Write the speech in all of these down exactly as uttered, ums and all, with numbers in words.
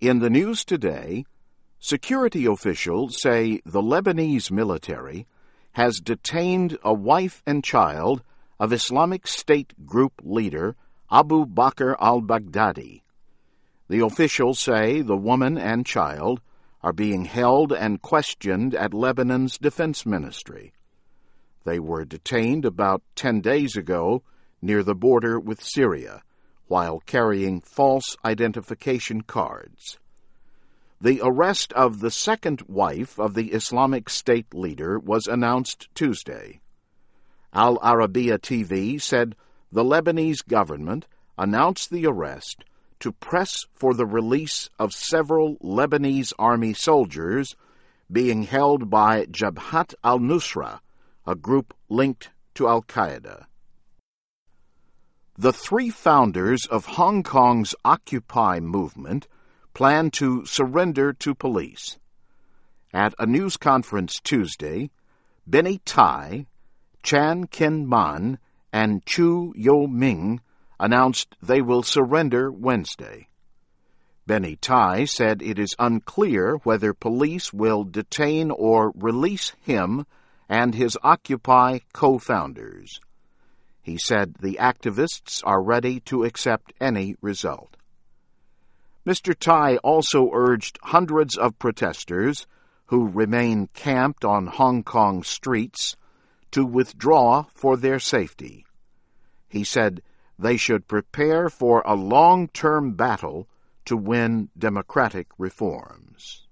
In the news today, security officials say the Lebanese military has detained a wife and child of Islamic State group leader Abu Bakr al-Baghdadi. The officials say the woman and child are being held and questioned at Lebanon's defense ministry. They were detained about ten days ago near the border with Syria while carrying false identification cards. The arrest of the second wife of the Islamic State leader was announced Tuesday. Al Arabiya T V said the Lebanese government announced the arrest to press for the release of several Lebanese army soldiers being held by Jabhat al-Nusra, a group linked to Al-Qaeda. The three founders of Hong Kong's Occupy movement plan to surrender to police. At a news conference Tuesday, Benny Tai, Chan Kin-man, and Chu Yo-ming announced they will surrender Wednesday. Benny Tai said it is unclear whether police will detain or release him and his Occupy co-founders. He said the activists are ready to accept any result. Mister Tai also urged hundreds of protesters who remain camped on Hong Kong streets to withdraw for their safety. He said they should prepare for a long-term battle to win democratic reforms.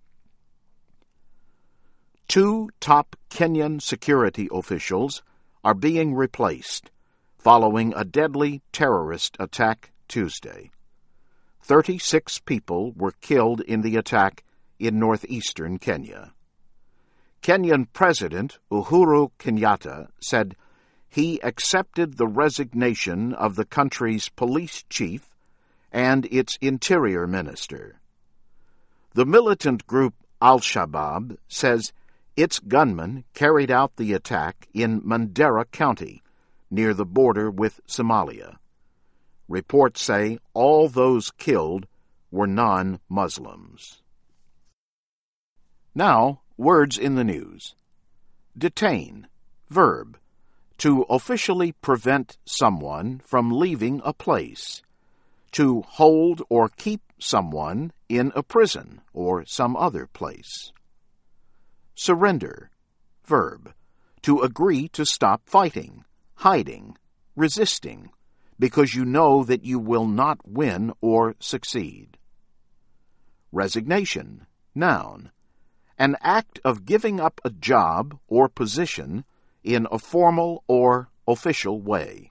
Two top Kenyan security officials are being replaced following a deadly terrorist attack Tuesday. Thirty-six people were killed in the attack in northeastern Kenya. Kenyan President Uhuru Kenyatta said he accepted the resignation of the country's police chief and its interior minister. The militant group Al-Shabaab says its gunmen carried out the attack in Mandera County, near the border with Somalia. Reports say all those killed were non-Muslims. Now, words in the news. Detain, verb, to officially prevent someone from leaving a place, to hold or keep someone in a prison or some other place. Surrender, verb, to agree to stop fighting, hiding, resisting, because you know that you will not win or succeed. Resignation, noun, an act of giving up a job or position in a formal or official way.